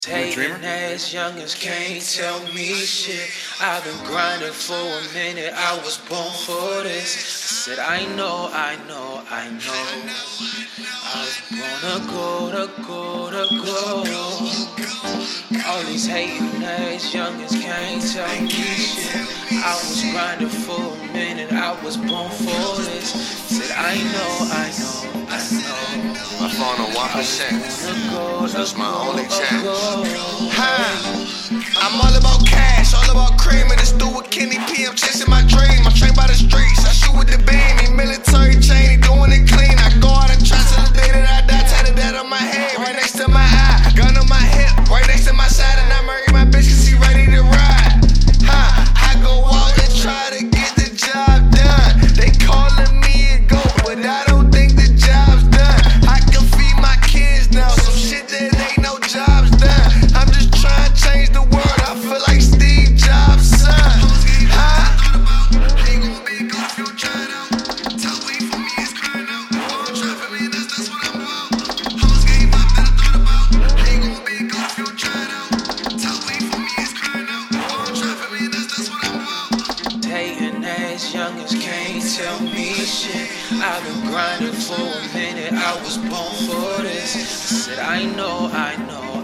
Hating ass youngins can't tell me shit. I've been grinding for a minute, I was born for this. I said I know. I was born to go. All these hating ass youngins can't tell me shit. I was grinding for a minute, I was born for this. I said I know. My phone on 1%, so it's my only chance. I'm all about cash, all about cream in the stew with Kenny P. I'm chasing my dream, I'm trained by the streets. I shoot with the beam, he military chain, he doing it clean. I go out and try till the day that I die. Tatted that on my head, right next to my eye. Gun on my hip, right next to my side. And I marry my bitch cause she ready to ride. I go out and try to get the job done. They calling me a goat, but I don't think the job's done. I can feed my kids now, some shit that ain't no jobs done. I'm just trying to change the world, I feel like Steve Jobs' son. Hating ass youngins can't tell me shit. I've been grinding for a minute, I was born for this. I said I know. I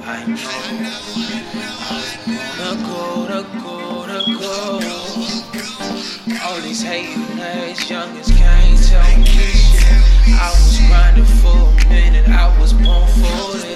was born to go. All these hating ass youngins can't tell me shit. I was grinding for a minute, I was born for this.